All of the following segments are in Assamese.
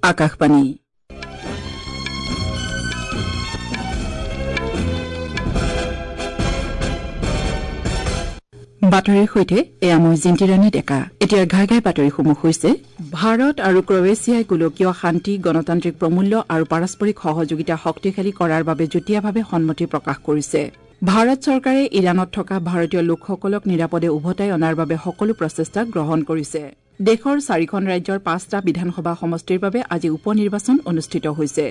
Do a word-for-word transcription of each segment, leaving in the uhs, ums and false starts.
আকাশবাণী বাতৰিৰ সৈতে এয়া মই জিন্তিৰাণী ডেকা। এতিয়া ঘাই ঘাই বাতৰিসমূহ হৈছে ভাৰত আৰু ক্ৰৱেছিয়াই গোলকীয় শান্তি গণতান্ত্ৰিক প্ৰমূল্য আৰু পাৰস্পৰিক সহযোগিতা শক্তিশালী কৰাৰ বাবে যুটীয়াভাৱে সন্মতি প্ৰকাশ কৰিছে। ভাৰত চৰকাৰে ইৰাণত থকা ভাৰতীয় লোকসকলক নিৰাপদে উভতাই অনাৰ বাবে সকলো প্ৰচেষ্টা গ্ৰহণ কৰিছে। দেশৰ চাৰিখন ৰাজ্যৰ পাঁচটা বিধানসভা সমষ্টিৰ বাবে আজি উপ নিৰ্বাচন অনুষ্ঠিত হৈছে।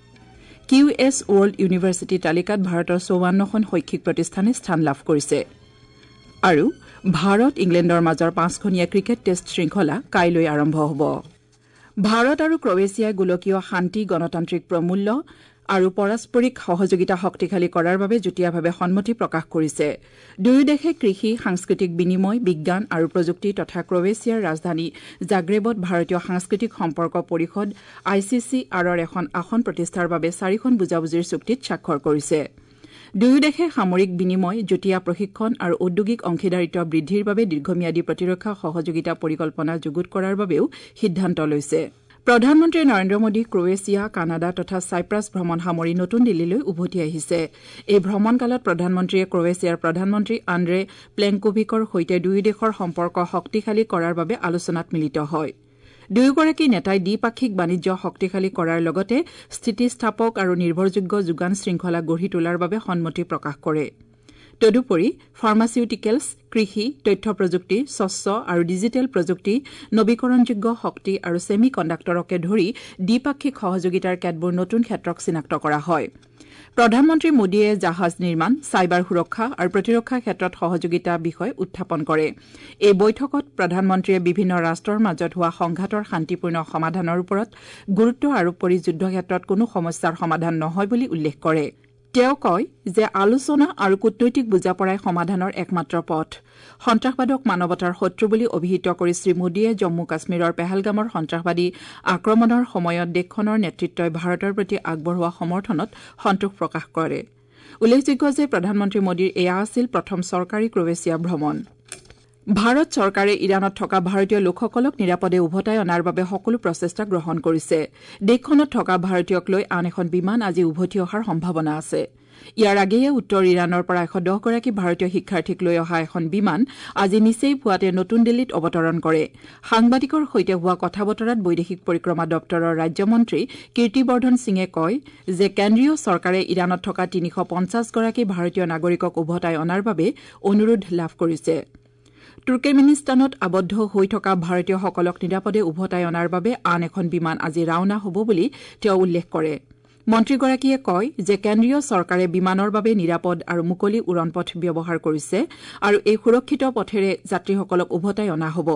কিউ এছ ৱৰ্ল্ড ইউনিভাৰ্চিটি তালিকাত ভাৰতৰ চৌৱান্নখন শৈক্ষিক প্ৰতিষ্ঠানে স্থান লাভ কৰিছে। আৰু ভাৰত ইংলেণ্ডৰ মাজৰ পাঁচখনীয়া ক্ৰিকেট টেষ্ট শৃংখলা কাইলৈ আৰম্ভ হ'ব। ভাৰত আৰু ক্ৰৱেছিয়াই গোলকীয় শান্তি গণতান্ত্ৰিক প্ৰমূল্য আৰু পাৰস্পৰিক সহযোগিতা শক্তিশালী কৰাৰ বাবে যুটীয়াভাৱে সন্মতি প্ৰকাশ কৰিছে। দুয়ো দেশে কৃষি সাংস্কৃতিক বিনিময় বিজ্ঞান আৰু প্ৰযুক্তি তথা ক্ৰৱেছিয়াৰ ৰাজধানী জাগ্ৰেবত ভাৰতীয় সাংস্কৃতিক সম্পৰ্ক পৰিষদ আই চি চি আৰৰ এখন আসন প্ৰতিষ্ঠাৰ বাবে চাৰিখন বুজাবুজিৰ চুক্তিত স্বাক্ষৰ কৰিছে। দুয়ো দেশে সামৰিক বিনিময় যুটীয়া প্ৰশিক্ষণ আৰু ঔদ্যোগিক অংশীদাৰিত্ব বৃদ্ধিৰ বাবে দীৰ্ঘম্যাদী প্ৰতিৰক্ষা সহযোগিতা পৰিকল্পনা যুগুত কৰাৰ বাবেও সিদ্ধান্ত লৈছে। প্ৰধানমন্ত্ৰী নৰেন্দ্ৰ মোদী ক্ৰৱেছিয়া কানাডা তথা ছাইপ্ৰাছ ভ্ৰমণ সামৰি নতুন দিল্লীলৈ উভতি আহিছে। এই ভ্ৰমণকালত প্ৰধানমন্ত্ৰীয়ে ক্ৰৱেছিয়াৰ প্ৰধানমন্ত্ৰী আন্দ্ৰে প্লেংকোভিকৰ সৈতে দুয়ো দেশৰ সম্পৰ্ক শক্তিশালী কৰাৰ বাবে আলোচনাত মিলিত হয়। দুয়োগৰাকী নেতাই দ্বিপাক্ষিক বাণিজ্য শক্তিশালী কৰাৰ লগতে স্থিতিস্থাপক আৰু নিৰ্ভৰযোগ্য যোগান শৃংখলা গঢ়ি তোলাৰ বাবে সন্মতি প্ৰকাশ কৰে। তদুপৰি ফাৰ্মাচিউটিকেলছ কৃষি তথ্য প্ৰযুক্তি স্বচ্ছ আৰু ডিজিটেল প্ৰযুক্তি নবীকৰণযোগ্য শক্তি আৰু ছেমি কণ্ডাক্টৰকে ধৰি দ্বিপাক্ষিক সহযোগিতাৰ কেতবোৰ নতুন ক্ষেত্ৰক চিনাক্ত কৰা হয়। প্ৰধানমন্ত্ৰী মোদীয়ে জাহাজ নিৰ্মাণ চাইবাৰ সুৰক্ষা আৰু প্ৰতিৰক্ষা ক্ষেত্ৰত সহযোগিতাৰ বিষয় উত্থাপন কৰে। এই বৈঠকত প্ৰধানমন্ত্ৰীয়ে বিভিন্ন ৰাষ্ট্ৰৰ মাজত হোৱা সংঘাতৰ শান্তিপূৰ্ণ সমাধানৰ ওপৰত গুৰুত্ব আৰোপ কৰি যুদ্ধক্ষেত্ৰত কোনো সমস্যাৰ সমাধান নহয় বুলি উল্লেখ কৰে। তেওঁ কয় যে আলোচনা আৰু কূটনৈতিক বুজাপৰাই সমাধানৰ একমাত্ৰ পথ। সন্ত্ৰাসবাদক মানৱতাৰ শত্ৰু বুলি অভিহিত কৰি শ্ৰীমোদীয়ে জম্মু কাশ্মীৰৰ পেহেলগামৰ সন্ত্ৰাসবাদী আক্ৰমণৰ সময়ত দেশখনৰ নেতৃত্বই ভাৰতৰ প্ৰতি আগবঢ়োৱা সমৰ্থনত সন্তোষ প্ৰকাশ কৰে। উল্লেখযোগ্য যে প্ৰধানমন্ত্ৰী মোদীৰ এয়া আছিল প্ৰথম চৰকাৰী ক্ৰৱেছিয়া ভ্ৰমণ। ভাৰত চৰকাৰে ইৰাণত থকা ভাৰতীয় লোকসকলক নিৰাপদে উভতাই অনাৰ বাবে সকলো প্ৰচেষ্টা গ্ৰহণ কৰিছে। দেশখনত থকা ভাৰতীয়ক লৈ আন এখন বিমান আজি উভতি অহাৰ সম্ভাৱনা আছে। ইয়াৰ আগেয়ে উত্তৰ ইৰাণৰ পৰা এশ দহগৰাকী ভাৰতীয় শিক্ষাৰ্থীক লৈ অহা এখন বিমান আজি নিচেই পুৱাতে নতুন দিল্লীত অৱতৰণ কৰে। সাংবাদিকৰ সৈতে হোৱা কথা বতৰাত বৈদেশিক পৰিক্ৰমা দপ্তৰৰ ৰাজ্যমন্ত্ৰী কীৰ্তিবৰ্ধন সিঙে কয় যে কেন্দ্ৰীয় চৰকাৰে ইৰাণত থকা তিনিশ পঞ্চাছগৰাকী ভাৰতীয় নাগৰিকক উভতাই অনাৰ বাবে অনুৰোধ লাভ কৰিছে। তুৰ্কমেনিস্তানত আবদ্ধ হৈ থকা ভাৰতীয়সকলক নিৰাপদে উভতাই অনাৰ বাবে আন এখন বিমান আজি ৰাওনা হ'ব বুলি তেওঁ উল্লেখ কৰে। মন্ত্ৰীগৰাকীয়ে কয় যে কেন্দ্ৰীয় চৰকাৰে বিমানৰ বাবে নিৰাপদ আৰু মুকলি উৰণপথ ব্যৱহাৰ কৰিছে আৰু এই সুৰক্ষিত পথেৰে যাত্ৰীসকলক উভতাই অনা হ'ব।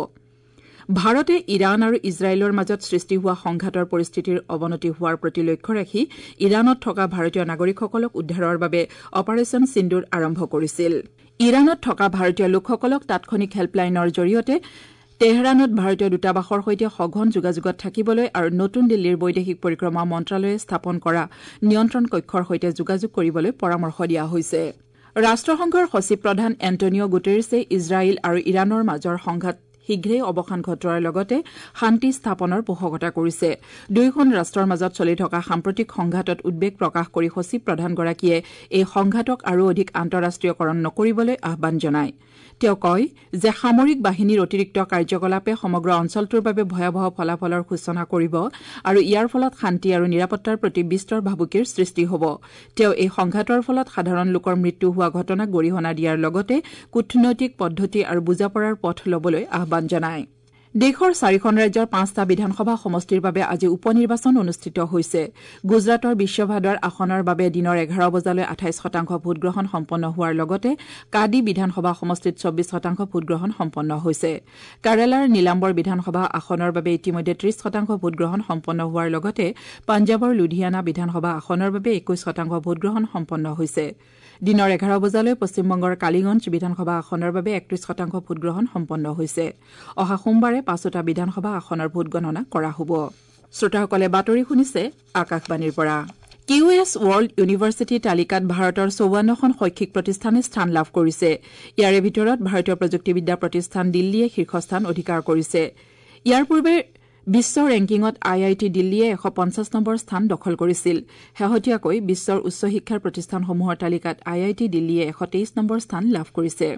ভাৰতে ইৰাণ আৰু ইজৰাইলৰ মাজত সৃষ্টি হোৱা সংঘাতৰ পৰিস্থিতিৰ অৱনতি হোৱাৰ প্ৰতি লক্ষ্য ৰাখি ইৰাণত থকা ভাৰতীয় নাগৰিকসকলক উদ্ধাৰৰ বাবে অপাৰেচন সিন্দুৰ আৰম্ভ কৰিছিল। ইৰাণত থকা ভাৰতীয় লোকসকলক তাৎক্ষণিক হেল্পলাইনৰ জৰিয়তে তেহৰাণত ভাৰতীয় দূতাবাসৰ সৈতে সঘন যোগাযোগত থাকিবলৈ আৰু নতুন দিল্লীৰ বৈদেশিক পৰিক্ৰমা মন্ত্ৰালয়ে স্থাপন কৰা নিয়ন্ত্ৰণ কক্ষৰ সৈতে যোগাযোগ কৰিবলৈ পৰামৰ্শ দিয়া হৈছে। ৰাষ্ট্ৰসংঘৰ সচিব প্ৰধান এণ্টনিঅ' গুটেৰেছে ইজৰাইল আৰু ইৰাণৰ মাজৰ সংঘাত শীঘ্ৰেই অৱসান ঘটোৱাৰ লগতে শান্তি স্থাপনৰ পোষকতা কৰিছে। দুয়োখন ৰাষ্ট্ৰৰ মাজত চলি থকা সাম্প্ৰতিক সংঘাতত উদ্বেগ প্ৰকাশ কৰি সচিব প্ৰধানগৰাকীয়ে এই সংঘাতক আৰু অধিক আন্তঃৰাষ্ট্ৰীয়কৰণ নকৰিবলৈ আহ্বান জনায়। তেওঁ কয় যে সামৰিক বাহিনীৰ অতিৰিক্ত কাৰ্যকলাপে সমগ্ৰ অঞ্চলটোৰ বাবে ভয়াৱহ ফলাফলৰ সূচনা কৰিব আৰু ইয়াৰ ফলত শান্তি আৰু নিৰাপত্তাৰ প্ৰতি বিস্তৰ ভাবুকিৰ সৃষ্টি হ'ব। তেওঁ এই সংঘাতৰ ফলত সাধাৰণ লোকৰ মৃত্যু হোৱা ঘটনাক গৰিহণা দিয়াৰ লগতে কূটনৈতিক পদ্ধতি আৰু বুজাপৰাৰ পথ ল'বলৈ আহ্বান জনায়। দেশৰ চাৰিখন ৰাজ্যৰ পাঁচটা বিধানসভা সমষ্টিৰ বাবে আজি উপ নিৰ্বাচন অনুষ্ঠিত হৈছে। গুজৰাটৰ বিশ্বভাদৰ আসনৰ বাবে দিনৰ এঘাৰ বজালৈ আঠাইছ শতাংশ ভোটগ্ৰহণ সম্পন্ন হোৱাৰ লগতে কাদি বিধানসভা সমষ্টিত চৌব্বিছ শতাংশ ভোটগ্ৰহণ সম্পন্ন হৈছে। কেৰালাৰ নীলাম্বৰ বিধানসভা আসনৰ বাবে ইতিমধ্যে ত্ৰিছ শতাংশ ভোটগ্ৰহণ সম্পন্ন হোৱাৰ লগতে পাঞ্জাৱৰ লুধিয়ানা বিধানসভা আসনৰ বাবে একৈছ শতাংশ ভোটগ্ৰহণ সম্পন্ন হৈছে। দিনৰ এঘাৰ বজালৈ পশ্চিমবংগৰ কালিগঞ্জ বিধানসভা আসনৰ বাবে একত্ৰিছ শতাংশ ভোটগ্ৰহণ সম্পন্ন হৈছে। অহা সোমবাৰে পাঁচোটা বিধানসভা আসনৰ ভোট গণনা কৰা হ'ব। শ্ৰোতাসকলে বাতৰি শুনিছে আকাশবাণীৰ পৰা। কিউ এছ ৱৰ্ল্ড ইউনিভাৰ্চিটি তালিকাত ভাৰতৰ চৌৱান্নখন শৈক্ষিক প্ৰতিষ্ঠানে স্থান লাভ কৰিছে। ইয়াৰে ভিতৰত ভাৰতীয় প্ৰযুক্তিবিদ্যা প্ৰতিষ্ঠান দিল্লীয়ে শীৰ্ষস্থান অধিকাৰ কৰিছে। ইয়াৰ পূৰ্বে বিশ্বৰ ৰেংকিঙত আই আই টি দিল্লীয়ে এশ পঞ্চাছ নম্বৰ স্থান দখল কৰিছিল শেহতীয়াকৈ বিশ্বৰ উচ্চ শিক্ষাৰ প্ৰতিষ্ঠানসমূহৰ তালিকাত আই আই টি দিল্লীয়ে এশ তেইছ নম্বৰ স্থান লাভ কৰিছে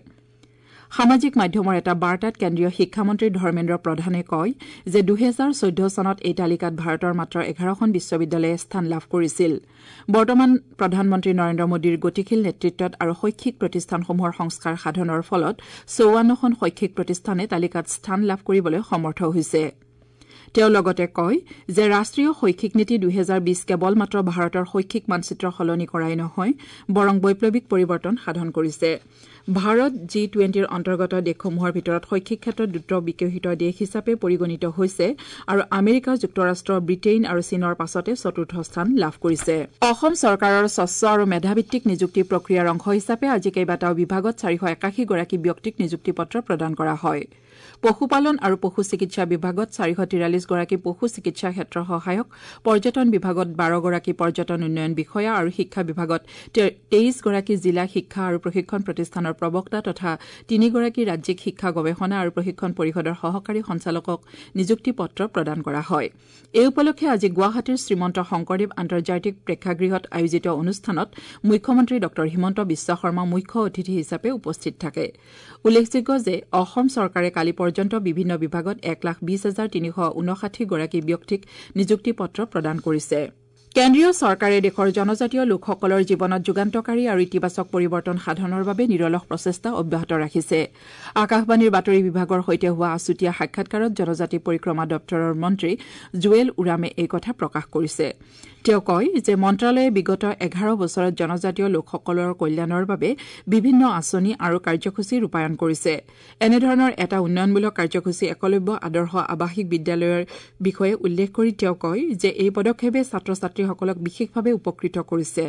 সামাজিক মাধ্যমৰ এটা বাৰ্তাত কেন্দ্ৰীয় শিক্ষামন্ত্ৰী ধৰ্মেন্দ্ৰ প্ৰধানে কয় যে দুই হাজাৰ চৈধ্য চনত এই তালিকাত ভাৰতৰ মাত্ৰ এঘাৰখন বিশ্ববিদ্যালয়ে স্থান লাভ কৰিছিল বৰ্তমান প্ৰধানমন্ত্ৰী নৰেন্দ্ৰ মোদীৰ গতিশীল নেতৃত্বত আৰু শৈক্ষিক প্ৰতিষ্ঠানসমূহৰ সংস্কাৰ সাধনৰ ফলত চৌৱান্নখন শৈক্ষিক প্ৰতিষ্ঠানে তালিকাত স্থান লাভ কৰিবলৈ সমৰ্থ হৈছে তেওঁ লগতে কয় যে ৰাষ্ট্ৰীয় শৈক্ষিক নীতি দুই হাজাৰ বিশ কেৱল মাত্ৰ ভাৰতৰ শৈক্ষিক মানচিত্ৰ সলনি কৰাই নহয় বৰং বৈপ্লৱিক পৰিৱৰ্তন সাধন কৰিছে ভাৰত জি টুৱেণ্টিৰ অন্তৰ্গত দেশসমূহৰ ভিতৰত শৈক্ষিক ক্ষেত্ৰত দ্ৰুত বিকশিত দেশ হিচাপে পৰিগণিত হৈছে আৰু আমেৰিকা যুক্তৰাষ্ট্ৰ ব্ৰিটেইন আৰু চীনৰ পাছতে চতুৰ্থ স্থান লাভ কৰিছে অসম চৰকাৰৰ স্বচ্ছ আৰু মেধাভিত্তিক নিযুক্তি প্ৰক্ৰিয়াৰ অংশ হিচাপে আজি কেইবাটাও বিভাগত চাৰিশ একাশী গৰাকী ব্যক্তিক নিযুক্তি পত্ৰ প্ৰদান কৰা হয় পশুপালন আৰু পশু চিকিৎসা বিভাগত চাৰিশ তিৰাল্লিছ গৰাকী পশু চিকিৎসা ক্ষেত্ৰৰ সহায়ক পৰ্যটন বিভাগত বাৰ গৰাকী পৰ্যটন উন্নয়ন বিষয়া আৰু শিক্ষা বিভাগত তেইছ গৰাকী জিলা শিক্ষা আৰু প্ৰশিক্ষণ প্ৰতিষ্ঠানৰ প্ৰবক্তা তথা তিনিগৰাকী ৰাজ্যিক শিক্ষা গৱেষণা আৰু প্ৰশিক্ষণ পৰিষদৰ সহকাৰী সঞ্চালকক নিযুক্তি পত্ৰ প্ৰদান কৰা হয় এই উপলক্ষে আজি গুৱাহাটীৰ শ্ৰীমন্ত শংকৰদেৱ আন্তৰ্জাতিক প্ৰেক্ষাগৃহত আয়োজিত অনুষ্ঠানত মুখ্যমন্ত্ৰী ড হিমন্ত বিশ্ব শৰ্মা মুখ্য অতিথি হিচাপে উপস্থিত থাকে উল্লেখযোগ্য যে অসম চৰকাৰে কালি পৰ্যন্ত বিভিন্ন বিভাগত এক লাখ বিশ হাজাৰ তিনিশ ঊনষাঠি গৰাকী ব্যক্তিক নিযুক্তি পত্ৰ প্ৰদান কৰিছে কেন্দ্ৰীয় চৰকাৰে দেশৰ জনজাতীয় লোকসকলৰ জীৱনত যুগান্তকাৰী আৰু ইতিবাচক পৰিৱৰ্তন সাধনৰ বাবে নিৰলস প্ৰচেষ্টা অব্যাহত ৰাখিছে আকাশবাণীৰ বাতৰি বিভাগৰ সৈতে হোৱা আছুতীয়া সাক্ষাৎকাৰত জনজাতি পৰিক্ৰমা দপ্তৰৰ মন্ত্ৰী জুৱেল উৰামে এই কথা প্ৰকাশ কৰিছে তেওঁ কয় যে মন্ত্ৰালয়ে বিগত এঘাৰ বছৰত জনজাতীয় লোকসকলৰ কল্যাণৰ বাবে বিভিন্ন আঁচনি আৰু কাৰ্যসূচী ৰূপায়ণ কৰিছে এনেধৰণৰ এটা উন্নয়নমূলক কাৰ্যসূচী একলব্য আদৰ্শ আৱাসিক বিদ্যালয়ৰ বিষয়ে উল্লেখ কৰি তেওঁ কয় যে এই পদক্ষেপে ছাত্ৰ ছাত্ৰীসকলক বিশেষভাৱে উপকৃত কৰিছে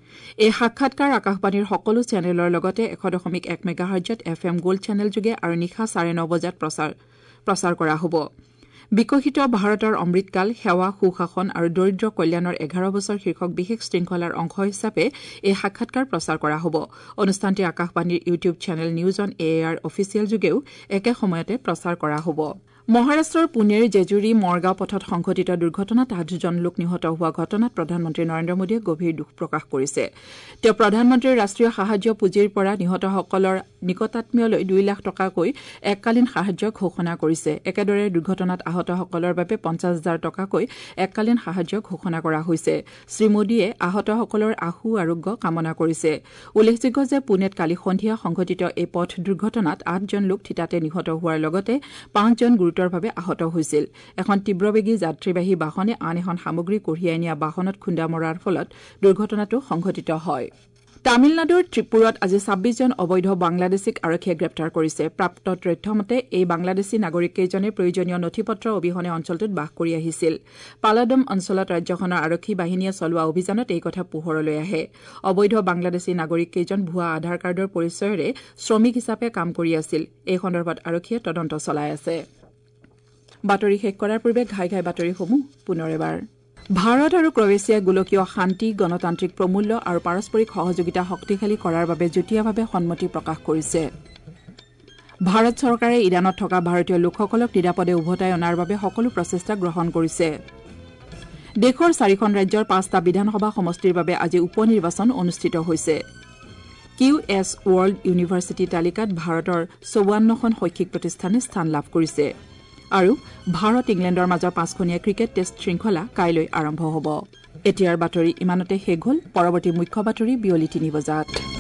এই সাক্ষাৎকাৰ আকাশবাণীৰ সকলো চেনেলৰ লগতে এশ দশমিক এক মেগাহাৰ্জত এফ এম গোল্ড চেনেলযোগে আৰু নিশা চাৰে ন বজাত প্ৰচাৰ কৰা হ'ব বিকশিত ভাৰতৰ অমৃতকাল সেৱা সুশাসন আৰু দৰিদ্ৰ কল্যাণৰ এঘাৰ বছৰ শীৰ্ষক বিশেষ শৃংখলাৰ অংশ হিচাপে এই সাক্ষাৎকাৰ প্ৰচাৰ কৰা হ'ব অনুষ্ঠানটি আকাশবাণীৰ YouTube channel news on A R official যোগেও একে সময়তে প্ৰচাৰ কৰা হ'ব মহাৰাষ্ট্ৰৰ পুনেৰ জেজুৰী মৰগাঁও পথত সংঘটিত দুৰ্ঘটনাত আঠজন লোক নিহত হোৱা ঘটনাত প্ৰধানমন্ত্ৰী নৰেন্দ্ৰ মোদীয়ে গভীৰ দুখ প্ৰকাশ কৰিছে তেওঁ প্ৰধানমন্ত্ৰীৰ ৰাষ্ট্ৰীয় সাহায্য পুঁজিৰ পৰা নিহতসকলৰ নিকটাত্মীয়লৈ দুই লাখ টকাকৈ এককালীন সাহায্য ঘোষণা কৰিছে একেদৰে দুৰ্ঘটনাত আহতসকলৰ বাবে পঞ্চাছ হাজাৰ টকাকৈ এককালীন সাহায্য ঘোষণা কৰা হৈছে শ্ৰীমোদীয়ে আহতসকলৰ আশু আৰোগ্য কামনা কৰিছে উল্লেখযোগ্য যে পুনেত কালি সন্ধিয়া সংঘটিত এই পথ দুৰ্ঘটনাত আঠজন লোক থিতাতে নিহত হোৱাৰ লগতে পাঁচজন গুৰুতৰভাৱে আহত হৈছিল এখন তীব্ৰবেগী যাত্ৰীবাহী বাহনে আন এখন সামগ্ৰী কঢ়িয়াই নিয়া বাহনত খুন্দা মৰাৰ ফলত দুৰ্ঘটনাটো সংঘটিত হয় তামিলনাডুৰ ত্ৰিপুৰাত আজি ছাব্বিছ জন অবৈধ বাংলাদেশীক আৰক্ষীয়ে গ্ৰেপ্তাৰ কৰিছে প্ৰাপ্ত তথ্য মতে এই বাংলাদেশী নাগৰিককেইজনে প্ৰয়োজনীয় নথিপত্ৰ অবিহনে অঞ্চলটোত বাস কৰি আহিছিল পালাডম অঞ্চলত ৰাজ্যখনৰ আৰক্ষী বাহিনীয়ে চলোৱা অভিযানত এই কথা পোহৰলৈ আহে অবৈধ বাংলাদেশী নাগৰিককেইজন ভুৱা আধাৰ কাৰ্ডৰ পৰিচয়েৰে শ্ৰমিক হিচাপে কাম কৰি আছিল এই সন্দৰ্ভত আৰক্ষীয়ে তদন্ত চলাই আছে বাতৰি শেষ কৰাৰ পূৰ্বে ঘাই ঘাই বাতৰিসমূহ পুনৰ এবাৰ ভাৰত আৰু ক্ৰৱেছিয়াই গোলকীয় শান্তি গণতান্ত্ৰিক প্ৰমূল্য আৰু পাৰস্পৰিক সহযোগিতা শক্তিশালী কৰাৰ বাবে যুটীয়াভাৱে সন্মতি প্ৰকাশ কৰিছে ভাৰত চৰকাৰে ইৰাণত থকা ভাৰতীয় লোকসকলক নিৰাপদে উভতাই অনাৰ বাবে সকলো প্ৰচেষ্টা গ্ৰহণ কৰিছে দেশৰ চাৰিখন ৰাজ্যৰ পাঁচটা বিধানসভা সমষ্টিৰ বাবে আজি উপ নিৰ্বাচন অনুষ্ঠিত হৈছে কিউ এছ ৱৰ্ল্ড ইউনিভাৰ্চিটি তালিকাত ভাৰতৰ চৌৱান্নখন শৈক্ষিক প্ৰতিষ্ঠানে স্থান লাভ কৰিছে আৰু ভাৰত ইংলেণ্ডৰ মাজৰ পাঁচখনীয়া ক্ৰিকেট টেষ্ট শৃংখলা কাইলৈ আৰম্ভ হ'ব এতিয়াৰ বাতৰি ইমানতে শেষ হ'ল পৰৱৰ্তী মুখ্য বাতৰি বিয়লি তিনি বজাত